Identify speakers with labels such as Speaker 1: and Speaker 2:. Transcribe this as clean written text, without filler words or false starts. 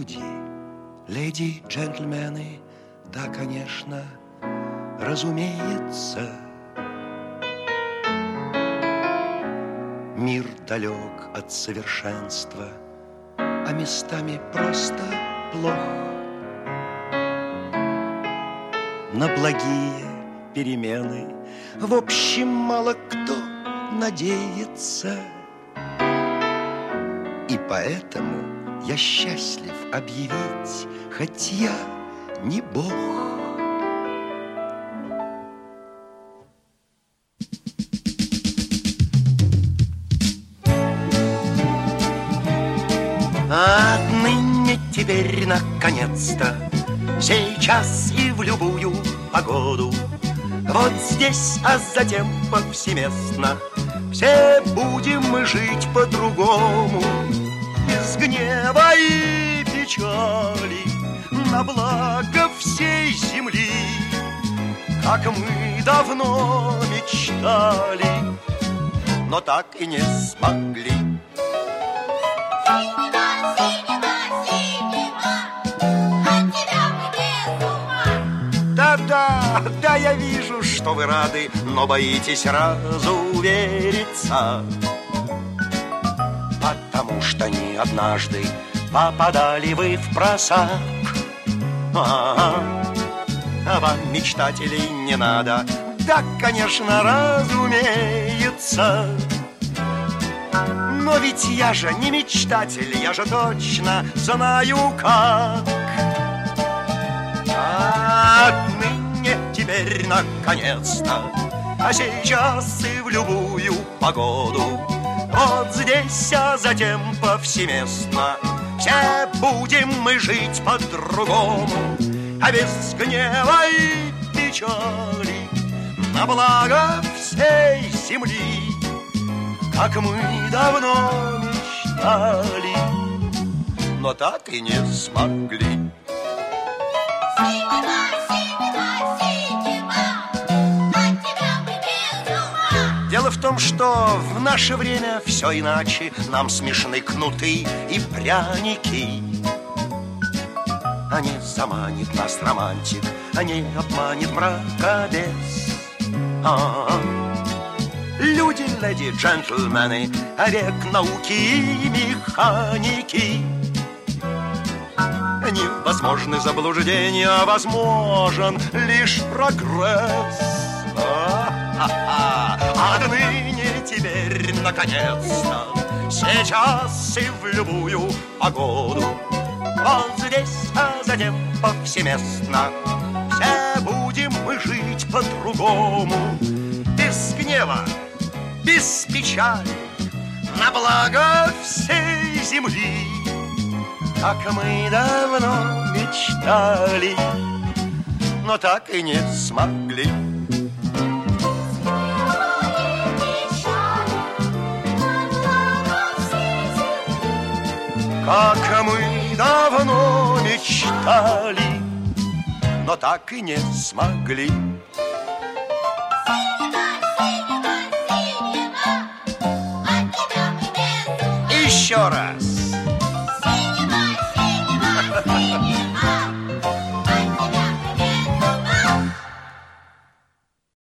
Speaker 1: люди, леди, джентльмены, да, конечно, разумеется. Мир далек от совершенства, а местами просто плох. На благие перемены в общем мало кто надеется. И поэтому я счастлив объявить, хоть я не Бог. Отныне теперь наконец-то, сейчас и в любую погоду, вот здесь, а затем повсеместно, все будем мы жить по-другому. Без гнева и печали, на благо всей земли, как мы давно мечтали, но так и не смогли. Да, я вижу, что вы рады, но боитесь разувериться, потому что не однажды попадали вы в просак. А вам, мечтателей, не надо, да, конечно, разумеется. Но ведь я же не мечтатель, я же точно знаю как. Отныне теперь наконец-то, а сейчас и в любую погоду, вот здесь, а затем повсеместно, все будем мы жить по-другому, а без гнева и печали, на благо всей земли, как мы давно мечтали, но так и не смогли. Дело в том, что в наше время все иначе. Нам смешны кнуты и пряники. А не заманит нас романтик, а не обманет мракобес. Люди, леди, джентльмены, а век науки и механики. Невозможны заблуждения, а возможен лишь прогресс. Отныне теперь наконец-то, сейчас и в любую погоду, вот здесь, а затем повсеместно, все будем мы жить по-другому. Без гнева, без печали, на благо всей земли, как мы давно мечтали, но так и не смогли. Как мы давно мечтали, но так и не смогли. Еще раз.